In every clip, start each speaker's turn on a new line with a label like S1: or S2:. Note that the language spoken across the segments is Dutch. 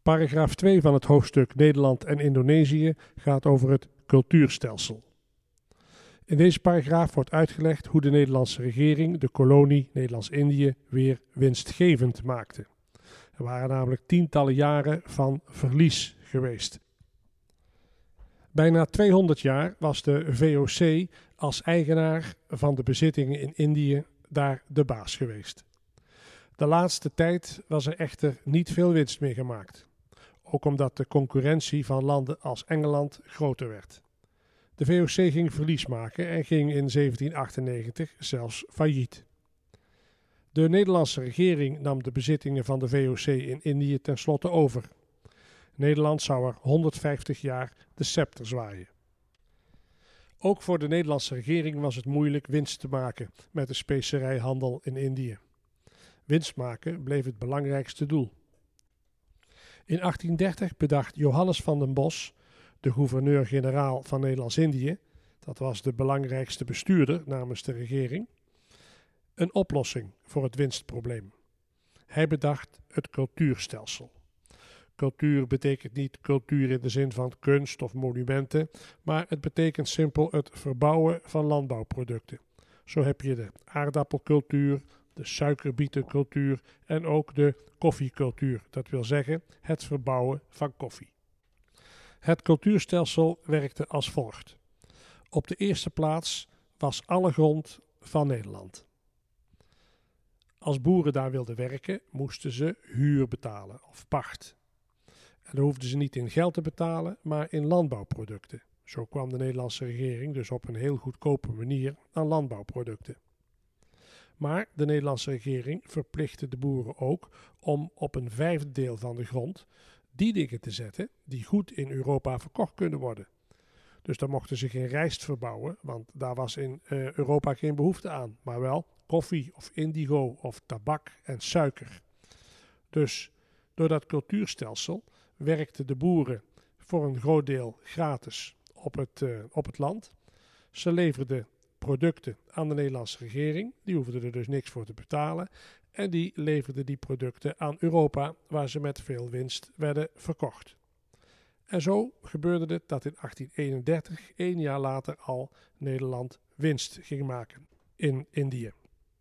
S1: Paragraaf 2 van het hoofdstuk Nederland en Indonesië gaat over het cultuurstelsel. In deze paragraaf wordt uitgelegd hoe de Nederlandse regering de kolonie Nederlands-Indië weer winstgevend maakte. Er waren namelijk tientallen jaren van verlies geweest. Bijna 200 jaar was de VOC als eigenaar van de bezittingen in Indië daar de baas geweest. De laatste tijd was er echter niet veel winst meer gemaakt. Ook omdat de concurrentie van landen als Engeland groter werd. De VOC ging verlies maken en ging in 1798 zelfs failliet. De Nederlandse regering nam de bezittingen van de VOC in Indië tenslotte over. Nederland zou er 150 jaar de scepter zwaaien. Ook voor de Nederlandse regering was het moeilijk winst te maken met de specerijhandel in Indië. Winst maken bleef het belangrijkste doel. In 1830 bedacht Johannes van den Bosch, de gouverneur-generaal van Nederlands-Indië, dat was de belangrijkste bestuurder namens de regering, een oplossing voor het winstprobleem. Hij bedacht het cultuurstelsel. Cultuur betekent niet cultuur in de zin van kunst of monumenten, maar het betekent simpel het verbouwen van landbouwproducten. Zo heb je de aardappelcultuur, de suikerbietencultuur en ook de koffiecultuur. Dat wil zeggen het verbouwen van koffie. Het cultuurstelsel werkte als volgt. Op de eerste plaats was alle grond van Nederland. Als boeren daar wilden werken, moesten ze huur betalen of pacht. En dan hoefden ze niet in geld te betalen, maar in landbouwproducten. Zo kwam de Nederlandse regering dus op een heel goedkope manier aan landbouwproducten. Maar de Nederlandse regering verplichtte de boeren ook om op een vijfde deel van de grond die dingen te zetten die goed in Europa verkocht kunnen worden. Dus dan mochten ze geen rijst verbouwen, want daar was in Europa geen behoefte aan. Maar wel koffie of indigo of tabak en suiker. Dus door dat cultuurstelsel werkten de boeren voor een groot deel gratis op het land. Ze leverden producten aan de Nederlandse regering, die hoefden er dus niks voor te betalen. En die leverden die producten aan Europa, waar ze met veel winst werden verkocht. En zo gebeurde het dat in 1831, 1 jaar later al, Nederland winst ging maken in Indië.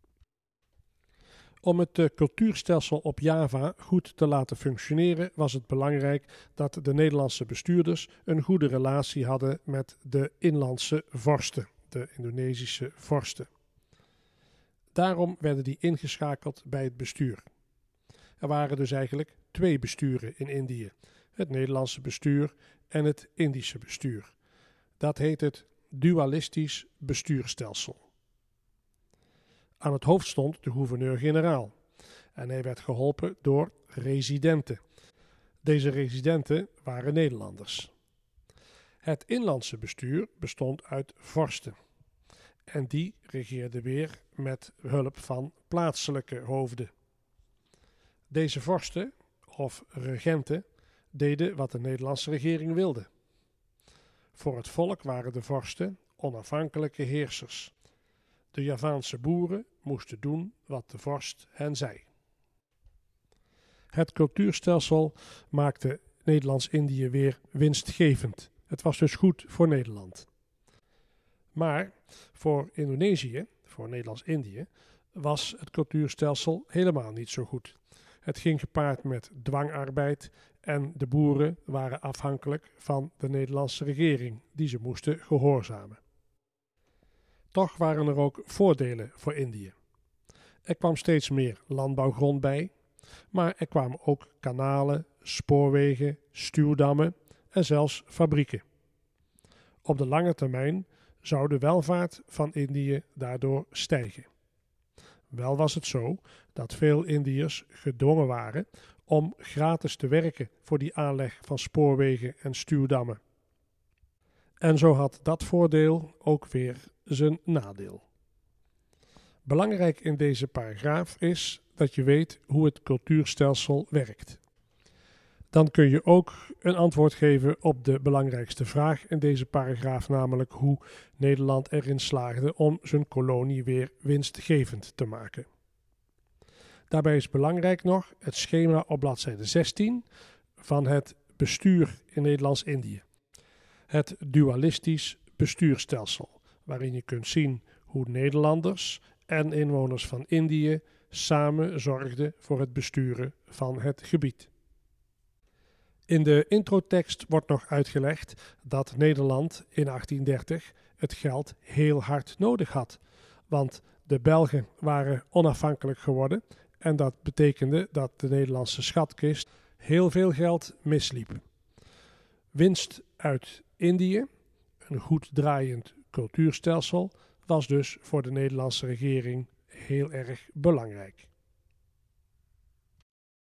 S1: Om het cultuurstelsel op Java goed te laten functioneren was het belangrijk dat de Nederlandse bestuurders een goede relatie hadden met de inlandse vorsten, de Indonesische vorsten. Daarom werden die ingeschakeld bij het bestuur. Er waren dus eigenlijk 2 besturen in Indië, het Nederlandse bestuur en het Indische bestuur. Dat heet het dualistisch bestuurstelsel. Aan het hoofd stond de gouverneur-generaal en hij werd geholpen door residenten. Deze residenten waren Nederlanders. Het inlandse bestuur bestond uit vorsten en die regeerden weer met hulp van plaatselijke hoofden. Deze vorsten, of regenten, deden wat de Nederlandse regering wilde. Voor het volk waren de vorsten onafhankelijke heersers. De Javaanse boeren moesten doen wat de vorst hen zei. Het cultuurstelsel maakte Nederlands-Indië weer winstgevend. Het was dus goed voor Nederland. Maar voor Indonesië, voor Nederlands-Indië, was het cultuurstelsel helemaal niet zo goed. Het ging gepaard met dwangarbeid en de boeren waren afhankelijk van de Nederlandse regering, die ze moesten gehoorzamen. Toch waren er ook voordelen voor Indië. Er kwam steeds meer landbouwgrond bij, maar er kwamen ook kanalen, spoorwegen, stuwdammen en zelfs fabrieken. Op de lange termijn zou de welvaart van Indië daardoor stijgen. Wel was het zo dat veel Indiërs gedwongen waren om gratis te werken voor die aanleg van spoorwegen en stuwdammen. En zo had dat voordeel ook weer zijn nadeel. Belangrijk in deze paragraaf is dat je weet hoe het cultuurstelsel werkt. Dan kun je ook een antwoord geven op de belangrijkste vraag in deze paragraaf, namelijk hoe Nederland erin slaagde om zijn kolonie weer winstgevend te maken. Daarbij is belangrijk nog het schema op bladzijde 16, van het bestuur in Nederlands-Indië. Het dualistisch bestuurstelsel, waarin je kunt zien hoe Nederlanders en inwoners van Indië samen zorgden voor het besturen van het gebied. In de introtekst wordt nog uitgelegd dat Nederland in 1830 het geld heel hard nodig had, want de Belgen waren onafhankelijk geworden en dat betekende dat de Nederlandse schatkist heel veel geld misliep. Winst uit Indië, een goed draaiend cultuurstelsel, was dus voor de Nederlandse regering heel erg belangrijk.